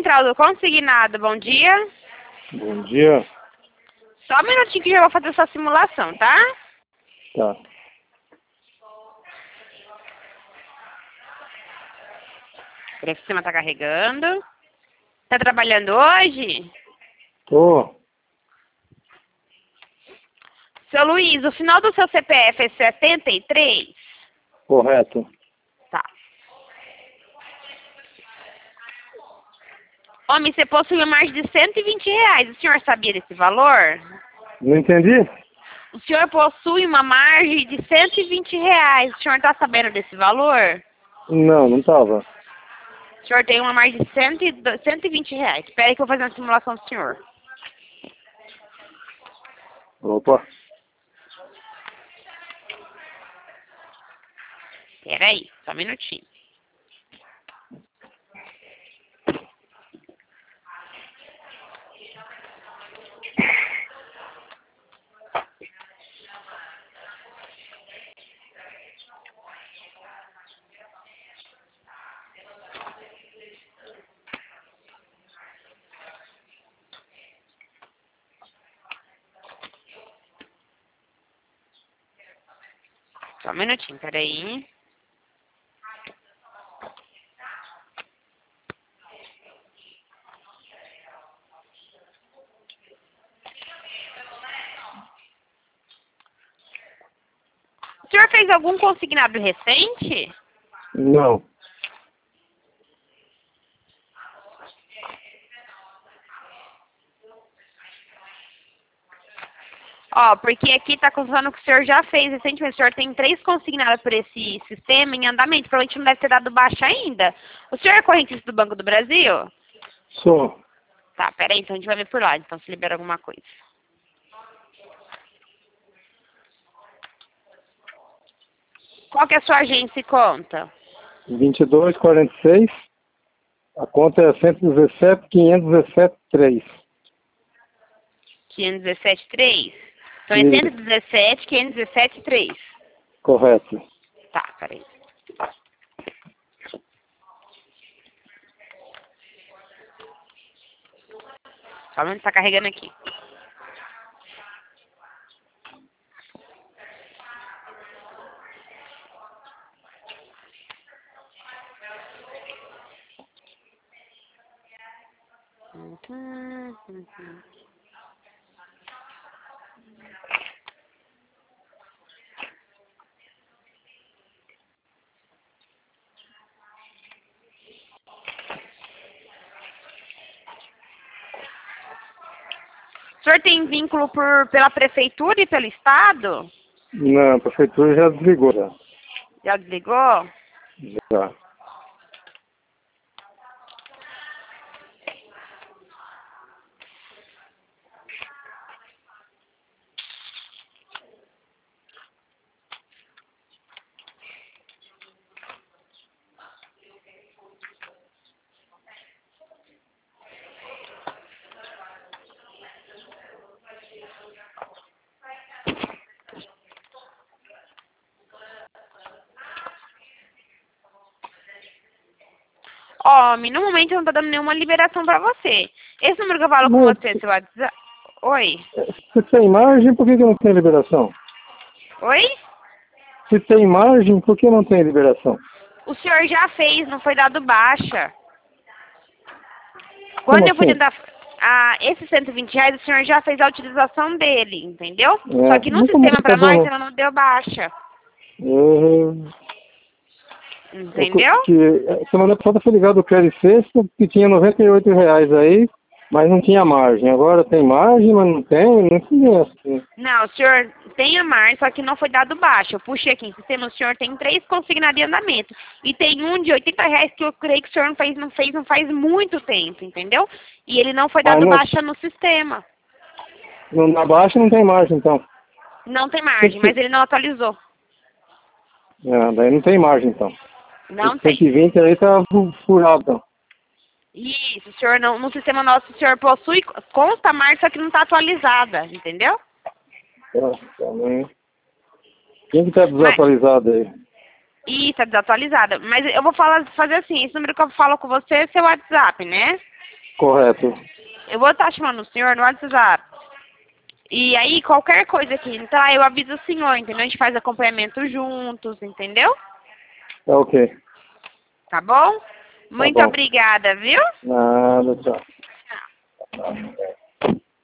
Central do Consignado, bom dia. Bom dia. Só um minutinho que eu já vou fazer sua simulação, tá? Tá. Peraí que o sistema tá carregando. Tá trabalhando hoje? Tô. Seu Luiz, o final do seu CPF é 73? Correto. Tá. Homem, você possui mais de R$ 120. O senhor sabia desse valor? Não entendi? O senhor possui uma margem de R$ 120. O senhor tá sabendo desse valor? Não tava. O senhor tem uma margem de R$ 120. Espera aí que eu vou fazer uma simulação do senhor. Opa. Espera aí, só um minutinho. Só um minutinho, peraí. O senhor fez algum consignado recente? Não. Ó, porque aqui tá contando que o senhor já fez recentemente. O senhor tem 3 consignados por esse sistema em andamento. Provavelmente não deve ter dado baixa ainda. O senhor é correntista do Banco do Brasil? Sou. Tá, peraí, então a gente vai ver por lá. Então se libera alguma coisa. Qual que é a sua agência e conta? 2246. A conta é 117.517.3. 517.3? Então é Isso. 117.517.3. Correto. Tá, peraí. Só um minuto, tá carregando aqui. O senhor tem vínculo pela prefeitura e pelo estado? Não, a prefeitura já desligou já. Já desligou? Já. Ó, no momento não tá dando nenhuma liberação pra você. Esse número que eu falo com Mas você, seu WhatsApp... Oi? se tem margem, por que não tem liberação? Oi? Se tem margem, por que não tem liberação? O senhor já fez, não foi dado baixa. Como Quando eu fui assim? tentar... esses R$ 120, o senhor já fez a utilização dele, entendeu? É, Só que no nunca mais sistema tá pra nós, dando. ela não deu baixa. Entendeu? Semana passada foi ligado o Crédito Sexta, que tinha R$ 98 aí, mas não tinha margem. Agora tem margem, mas não tem, não sei assim. Não, o senhor tem a margem, só que não foi dado baixa. Eu puxei aqui em sistema, o senhor tem 3 consignados de andamento. E tem um de R$ 80 que eu creio que o senhor não faz muito tempo, entendeu? E ele não foi Mas dado não, baixa no sistema. na baixa não tem margem, então. Não tem margem, mas ele não atualizou. Daí não tem margem, então. Não Esse tem. 120 aí tá furado, então. Isso, o senhor não, no sistema nosso, o senhor possui, consta a margem, só que não está atualizada, entendeu? Também. Quem que tá Mas, desatualizado aí? isso, é desatualizada. Mas eu vou fazer assim, esse número que eu falo com você é seu WhatsApp, né? Correto. Eu vou estar chamando o senhor no WhatsApp. E aí, qualquer coisa que entrar, eu aviso o senhor, entendeu? A gente faz acompanhamento juntos, entendeu? Tá ok. Tá bom? Muito bom. obrigada, viu? Nada, tchau.